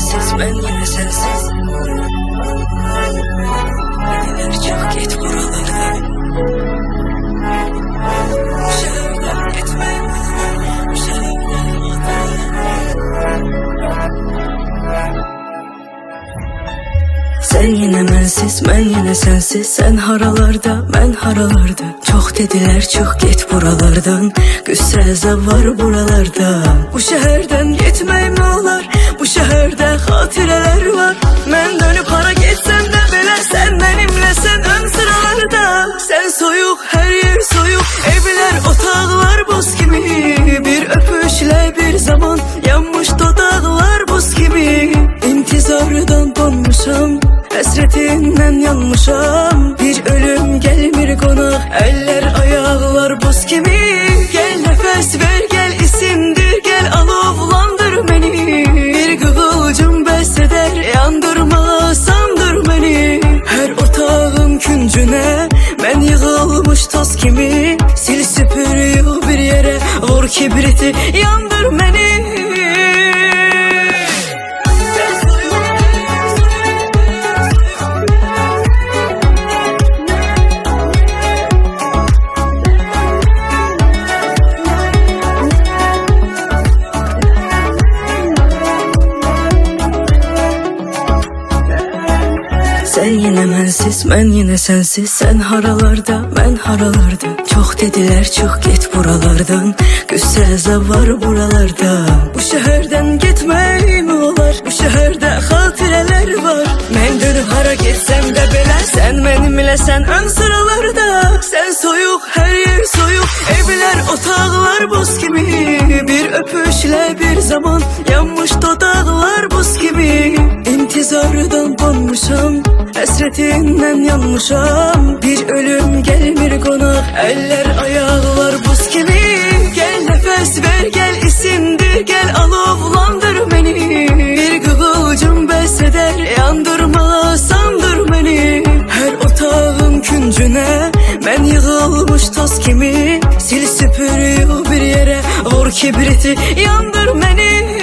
sensiz, ben yine sensiz. Dediler çık git buralardan. Bu şehirden gitme, bu şehirden gitme. Sen yine mensiz, ben yine sensiz. Sen haralarda, ben haralarda. Çok dediler çık git buralardan. Güçsel əzab var buralarda. Bu şehirden gitmeyim ne olar? Bu şehirde hatireler var. Ben dönüp hara gitsem de bile sen benimlesen ön sıralarda. Sen soyuk, her yer soyuk. Evler, otaqlar buz gibi. Bir öpüşle bir zaman yanmış dodaqlar buz gibi. İntizardan donmuşam, hasretinden yanmışam. Bir ölüm gelmir konak, eller ayaklar buz gibi. Gel nefes ver, gel isimdir, gel alovlandır beni. Bir kıvılcım beseder, yandırma sandır beni. Her otağın küncüne ben yığılmış toz kimi. Sil süpür yığ bir yere, vur kibriti yandır beni. Sen yine mensiz, ben yine sensiz. Sen haralarda, ben haralarda. Çok dediler çık git buralardan. Güçsel əzab var buralarda. Bu şehirden gitmeyim olar? Bu şehirde hatireler var. Ben dönüp hara gitsem de bile sen benimle sen ön sıralarda. Sen soyuk, her yer soyuk. Evler, otaqlar buz gibi. Bir öpüşle bir zaman yanmış dodaqlar buz gibi. İntizardan donmuşam, hasretinden yanmışam. Bir ölüm gelmir konak, eller ayaklar buz gibi. Gel nefes ver, gel isimdir, gel alovlandır beni. Bir kıvılcım beseder, yandırma sandır beni. Her otağın küncüne ben yığılmış toz kimi. Sil süpür yığ bir yere, vur kibriti yandır beni.